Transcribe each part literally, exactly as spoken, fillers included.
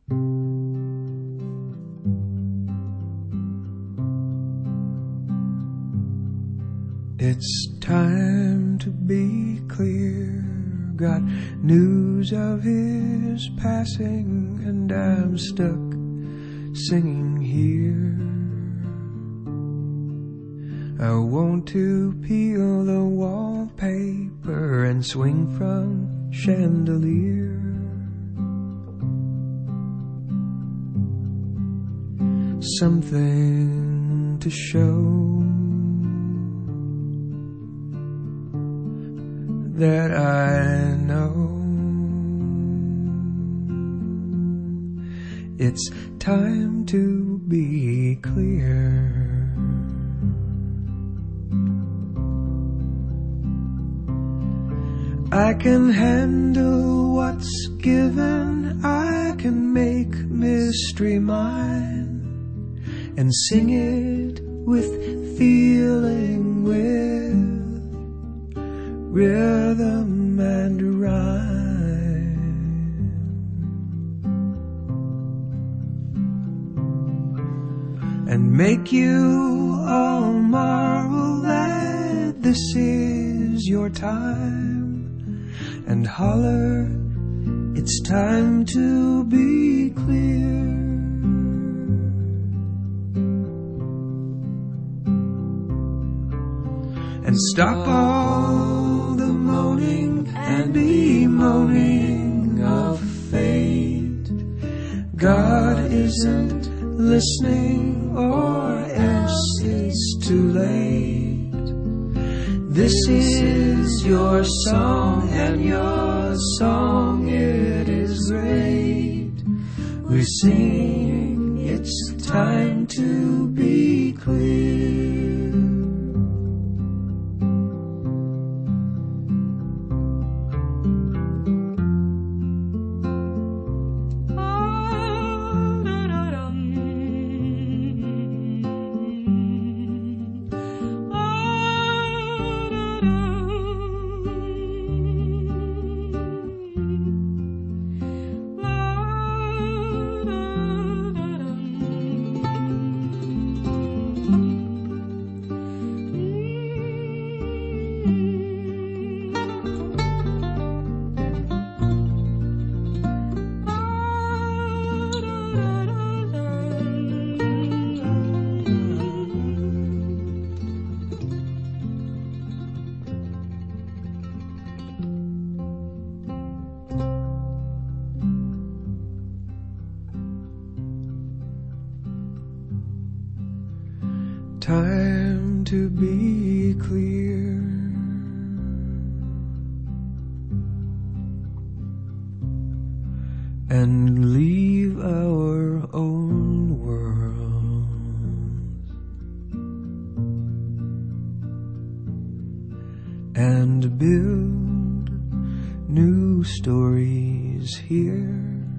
It's time to be clear. Got news of his passing, and I'm stuck singing here. I want to peel the wallpaper and swing from chandelier. Something to show that I know. It's time to be clear. I can handle what's given. I can make mystery mine and sing it with feeling, with rhythm and rhyme, and make you all marvel that this is your time, and holler, it's time to be clear. And stop all the moaning and bemoaning of fate. God isn't listening, or else it's too late. This is your song, and your song, it is great. We're singing, it's time to be clear. Time to be clear. And leave our own worlds and build new stories here.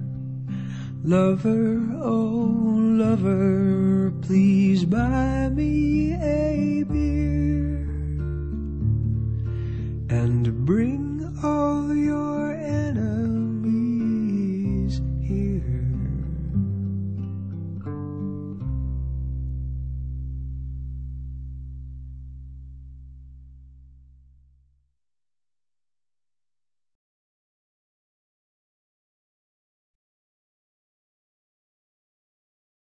Lover, oh lover, please buy me a beer and bring all your